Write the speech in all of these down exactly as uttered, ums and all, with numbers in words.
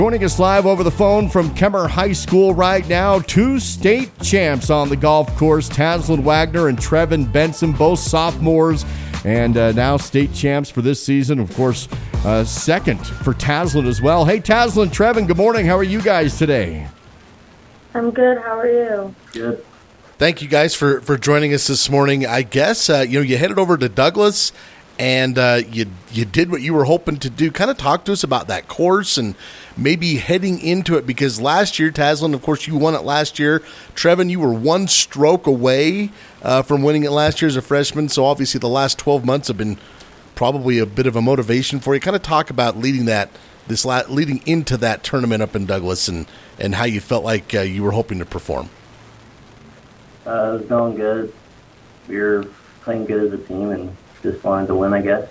Joining us live over the phone from Kemmer High School right now, two state champs on the golf course, Taslyn Wagner and Trevin Benson, both sophomores, and uh, now state champs for this season. Of course, uh, second for Taslyn as well. Hey, Taslyn, Trevin, good morning. How are you guys today? I'm good. How are you? Good. Thank you guys for, for joining us this morning. I guess, uh, you know, you headed over to Douglas and uh, you you did what you were hoping to do. Kind of talk to us about that course and maybe heading into it, because last year, Taslyn, of course, you won it last year. Trevin, you were one stroke away uh, from winning it last year as a freshman, so obviously the last twelve months have been probably a bit of a motivation for you. Kind of talk about leading that this la- leading into that tournament up in Douglas and, and how you felt like uh, you were hoping to perform. Uh, it was going good. We were playing good as a team and just wanted to win, I guess.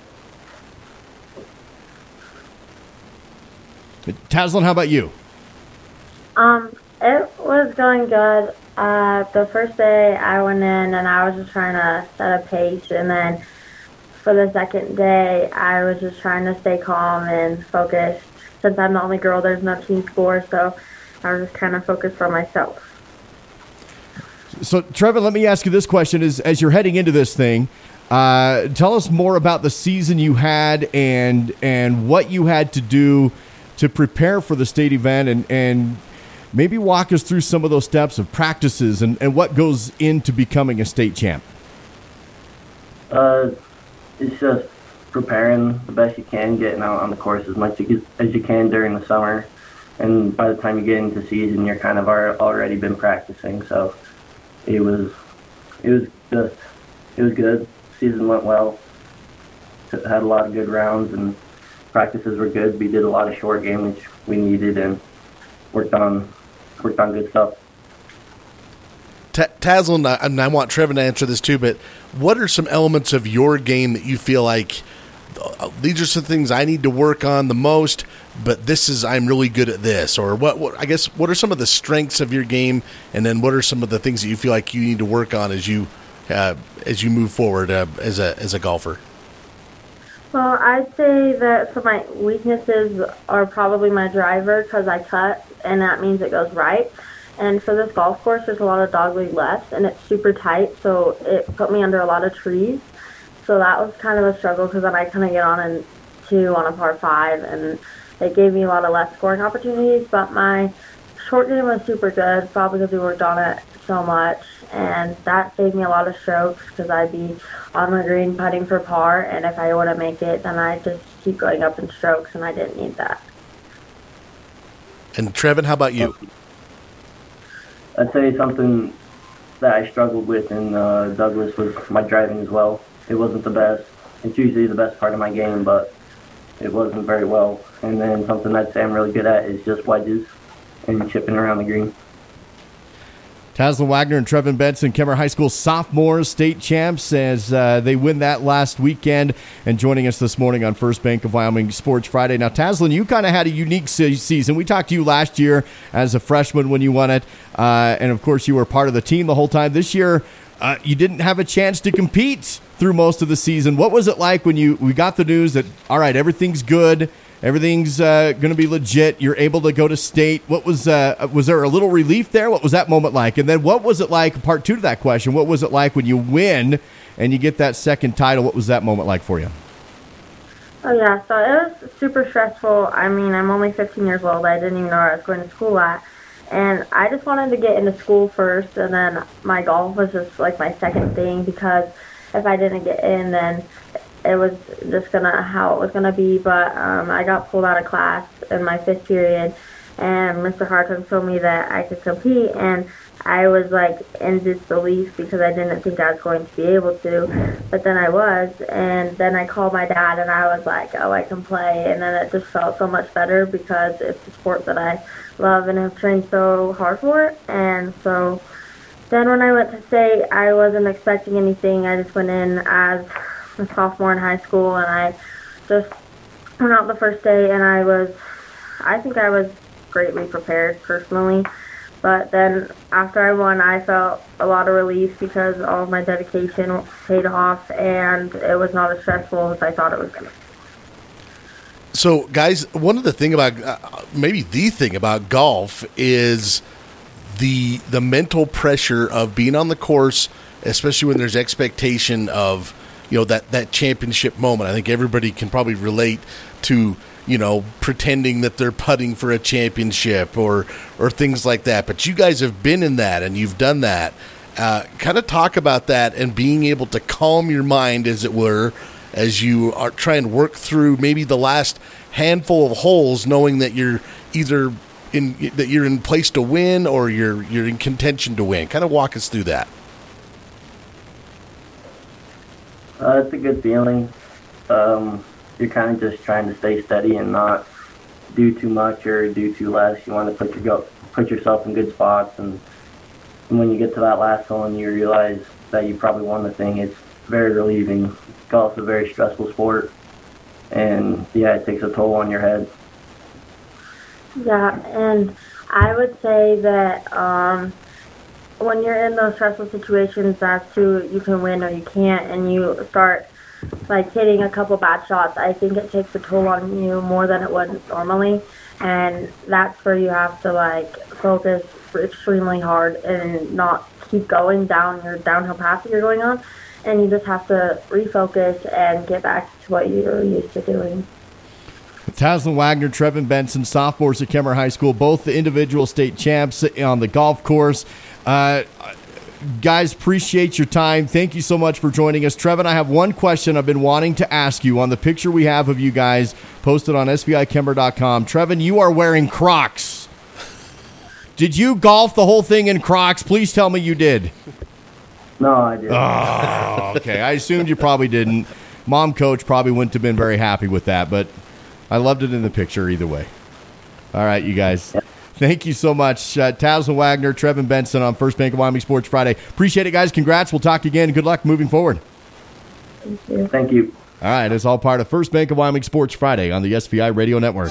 Taslyn, how about you? Um, it was going good. Uh, the first day I went in and I was just trying to set a pace, and then for the second day I was just trying to stay calm and focused. Since I'm the only girl, there's no team score, so I was just kind of focused on myself. So, Trevin, let me ask you this question: Is as you're heading into this thing, uh, tell us more about the season you had and and what you had to do to prepare for the state event, and, and maybe walk us through some of those steps of practices and, and what goes into becoming a state champ. Uh, it's just preparing the best you can, getting out on the course as much as you can during the summer, and by the time you get into season, you're kind of already been practicing. So it was it was just it was good. Season went well. Had a lot of good rounds and practices were good. We did a lot of short game, which we needed, and worked on worked on good stuff. Ta- Taslyn, I, and I want Trevin to answer this too, but what are some elements of your game that you feel like uh, these are some things I need to work on the most, but this is I'm really good at this? Or what, what I guess what are some of the strengths of your game, and then what are some of the things that you feel like you need to work on as you uh, as you move forward uh, as a as a golfer? Well, I'd say that some of my weaknesses are probably my driver, because I cut, and that means it goes right. And for this golf course, there's a lot of dogleg left, and it's super tight, so it put me under a lot of trees. So that was kind of a struggle, because then I couldn't get on in two on a par five, and it gave me a lot of less scoring opportunities. But my short game was super good, probably because we worked on it so much, and that saved me a lot of strokes, because I'd be on the green putting for par, and if I wouldn't make it, then I'd just keep going up in strokes, and I didn't need that. And Trevin, how about you? I'd say something that I struggled with in uh, Douglas was my driving as well. It wasn't the best. It's usually the best part of my game, but it wasn't very well. And then something I'd say I'm really good at is just wedges and chipping around the green. Taslyn Wagner and Trevin Benson, Kemmer High School sophomores, state champs, as uh, they win that last weekend. And joining us this morning on First Bank of Wyoming Sports Friday. Now, Taslyn, you kind of had a unique se- season. We talked to you last year as a freshman when you won it. Uh, and, of course, you were part of the team the whole time. This year, uh, you didn't have a chance to compete through most of the season. What was it like when you we got the news that, all right, everything's good, everything's uh, going to be legit, you're able to go to state? What was uh, was there a little relief there? What was that moment like? And then what was it like, part two to that question, what was it like when you win and you get that second title? What was that moment like for you? Oh, yeah, so it was super stressful. I mean, I'm only fifteen years old. I didn't even know where I was going to school at. And I just wanted to get into school first, and then my golf was just like my second thing, because if I didn't get in, then it was just gonna how it was gonna be. But um, I got pulled out of class in my fifth period, and Mister Hartung told me that I could compete, and I was like in disbelief, because I didn't think I was going to be able to, but then I was. And then I called my dad, and I was like, oh, I can play. And then it just felt so much better, because it's a sport that I love and have trained so hard for it. And so then when I went to state, I wasn't expecting anything. I just went in as a sophomore in high school, and I just went out the first day, and I was, I think I was greatly prepared personally. But then after I won, I felt a lot of relief, because all of my dedication paid off, and it was not as stressful as I thought it was going to be. So, guys, one of the thing about uh, maybe the thing about golf is the the mental pressure of being on the course, especially when there's expectation of, you know, that, that championship moment. I think everybody can probably relate to, you know, pretending that they're putting for a championship or or things like that. But you guys have been in that and you've done that. Uh, kind of talk about that and being able to calm your mind, as it were, as you are trying to work through maybe the last handful of holes, knowing that you're either in that you're in place to win or you're you're in contention to win. Kind of walk us through that. Uh, it's a good feeling. Um, you're kind of just trying to stay steady and not do too much or do too less. You want to put your go, put yourself in good spots, and, and when you get to that last hole and you realize that you probably won the thing, it's very relieving. Golf's a very stressful sport, and yeah, it takes a toll on your head. Yeah, and I would say that um, when you're in those stressful situations, that's too, you can win or you can't, and you start like hitting a couple bad shots, I think it takes a toll on you more than it would normally, and that's where you have to like focus extremely hard and not keep going down your downhill path that you're going on, and you just have to refocus and get back to what you're used to doing. Taslyn Wagner, Trevin Benson, sophomores at Kemmer High School, both the individual state champs on the golf course. Uh, guys, appreciate your time. Thank you so much for joining us. Trevin, I have one question I've been wanting to ask you on the picture we have of you guys posted on S V I Kemmer dot com. Trevin, you are wearing Crocs. Did you golf the whole thing in Crocs? Please tell me you did. No, I didn't. Oh, okay. I assumed you probably didn't. Mom coach probably wouldn't have been very happy with that, but I loved it in the picture either way. All right, you guys. Thank you so much. Uh, Taslyn Wagner, Trevin Benson on First Bank of Wyoming Sports Friday. Appreciate it, guys. Congrats. We'll talk again. Good luck moving forward. Thank you. Thank you. All right, it's all part of First Bank of Wyoming Sports Friday on the S V I Radio Network.